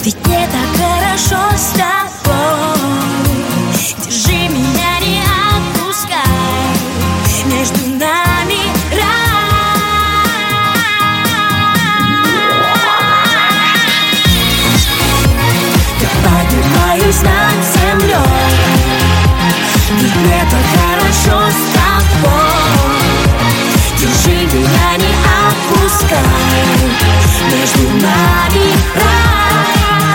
Ведь мне так хорошо с тобой. Держи меня, не отпускай. Между нами рай. Я поднимаюсь над землей, ведь мне только